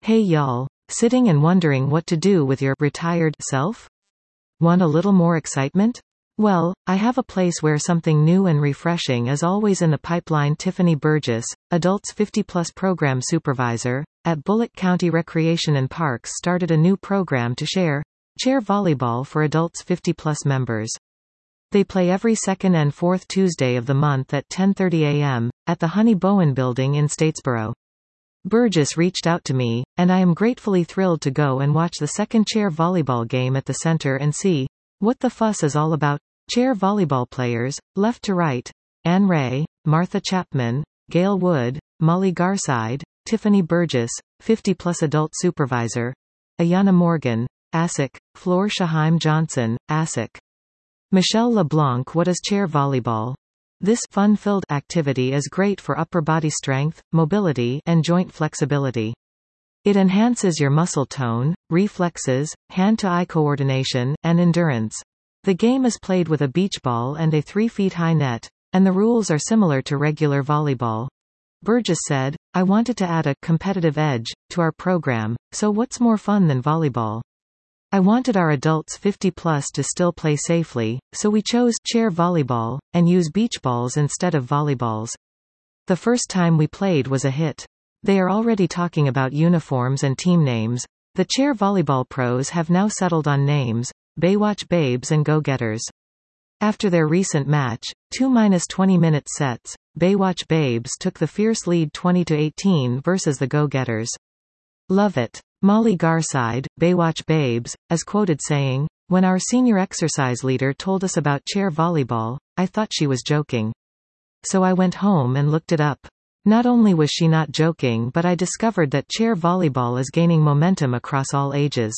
Hey y'all, sitting and wondering what to do with your retired self? Want a little more excitement? Well, I have a place where something new and refreshing is always in the pipeline. Tiffany Burgess, Adults 50+ Program Supervisor, at Bullock County Recreation and Parks started a new program to chair volleyball for Adults 50+ members. They play every second and fourth Tuesday of the month at 10:30 a.m., at the Honey Bowen Building in Statesboro. Burgess reached out to me, and I am gratefully thrilled to go and watch the second chair volleyball game at the center and see what the fuss is all about. Chair volleyball players, left to right: Anne Ray, Martha Chapman, Gail Wood, Molly Garside, Tiffany Burgess, 50+ adult supervisor, Ayana Morgan, ASIC, Floor Shaheim Johnson, ASIC. Michelle LeBlanc. What is chair volleyball? This fun-filled activity is great for upper body strength, mobility, and joint flexibility. It enhances your muscle tone, reflexes, hand-to-eye coordination, and endurance. The game is played with a beach ball and a 3-feet-high net, and the rules are similar to regular volleyball. Burgess said, "I wanted to add a competitive edge to our program, so what's more fun than volleyball? I wanted our adults 50+ to still play safely, so we chose chair volleyball, and use beach balls instead of volleyballs. The first time we played was a hit. They are already talking about uniforms and team names. The chair volleyball pros have now settled on names: Baywatch Babes and Go-Getters." After their recent match, 2-20-minute sets, Baywatch Babes took the fierce lead 20-18 versus the Go-Getters. Love it. Molly Garside, Baywatch Babes, is quoted saying, "When our senior exercise leader told us about chair volleyball, I thought she was joking. So I went home and looked it up. Not only was she not joking, but I discovered that chair volleyball is gaining momentum across all ages.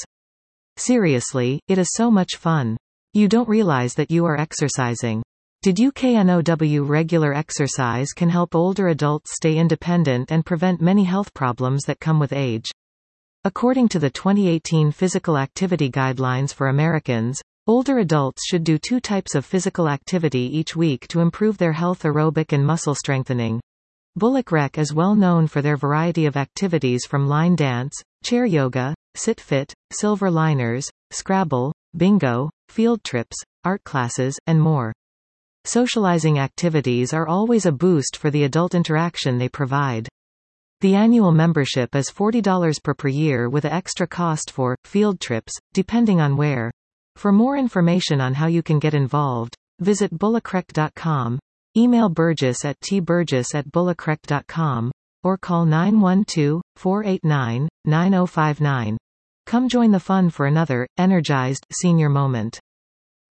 Seriously, it is so much fun. You don't realize that you are exercising. Did you know regular exercise can help older adults stay independent and prevent many health problems that come with age?" According to the 2018 Physical Activity Guidelines for Americans, older adults should do 2 types of physical activity each week to improve their health: aerobic and muscle strengthening. Bullock Rec is well known for their variety of activities from line dance, chair yoga, sit-fit, silver liners, Scrabble, bingo, field trips, art classes, and more. Socializing activities are always a boost for the adult interaction they provide. The annual membership is $40 per year with an extra cost for field trips, depending on where. For more information on how you can get involved, visit bullockrec.com, email Burgess at tburgess@bullockrec.com, or call 912-489-9059. Come join the fun for another energized senior moment.